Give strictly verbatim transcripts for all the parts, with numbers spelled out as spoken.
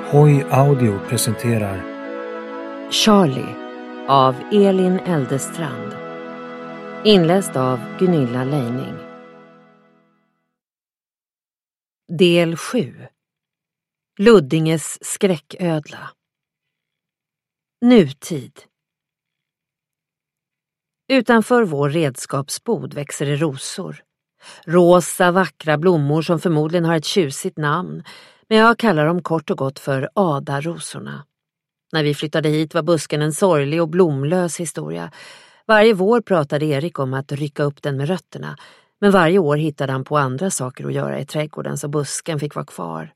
Hoj Audio presenterar Charlie av Elin Eldestrand. Inläst av Gunilla Leining. Del sju. Luddinges skräcködla. Nutid. Utanför vår redskapsbod växer det rosor. Rosa, vackra blommor som förmodligen har ett tjusigt namn, men jag kallar dem kort och gott för Ada-rosorna. När vi flyttade hit var busken en sorglig och blomlös historia. Varje vår pratade Erik om att rycka upp den med rötterna, men varje år hittade han på andra saker att göra i trädgården så busken fick vara kvar.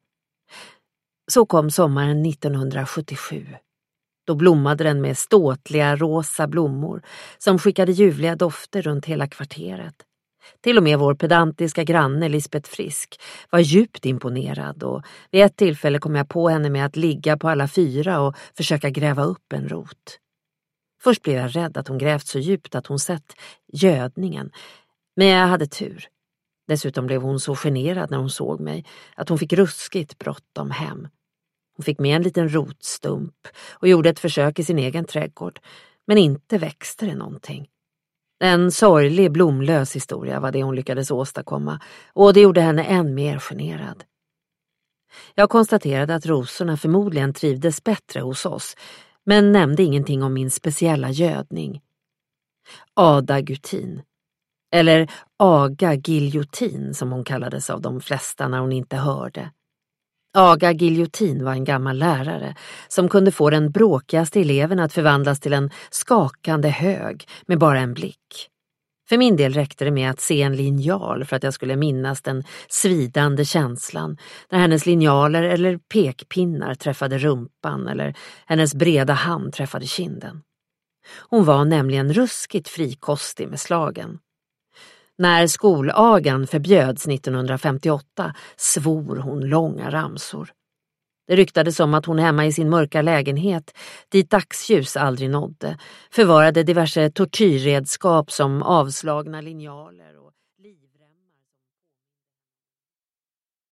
Så kom sommaren nittonhundrasjuttiosju. Då blommade den med ståtliga rosa blommor som skickade ljuvliga dofter runt hela kvarteret. Till och med vår pedantiska granne Lisbeth Frisk var djupt imponerad, och vid ett tillfälle kom jag på henne med att ligga på alla fyra och försöka gräva upp en rot. Först blev jag rädd att hon grävt så djupt att hon sett gödningen, men jag hade tur. Dessutom blev hon så generad när hon såg mig att hon fick ruskigt bråttom hem. Hon fick med en liten rotstump och gjorde ett försök i sin egen trädgård, men inte växte det någonting. En sorglig, blomlös historia var det hon lyckades åstadkomma, och det gjorde henne än mer generad. Jag konstaterade att rosorna förmodligen trivdes bättre hos oss, men nämnde ingenting om min speciella gödning. Adagutin, eller Aga Giljotin som hon kallades av de flesta när hon inte hörde. Aga Giljotin var en gammal lärare som kunde få den bråkigaste eleven att förvandlas till en skakande hög med bara en blick. För min del räckte det med att se en linjal för att jag skulle minnas den svidande känslan när hennes linjaler eller pekpinnar träffade rumpan eller hennes breda hand träffade kinden. Hon var nämligen ruskigt frikostig med slagen. När skolagan förbjöds nittonhundrafemtioåtta svor hon långa ramsor. Det ryktades om att hon hemma i sin mörka lägenhet, dit dagsljus aldrig nådde, förvarade diverse tortyrredskap som avslagna linjaler och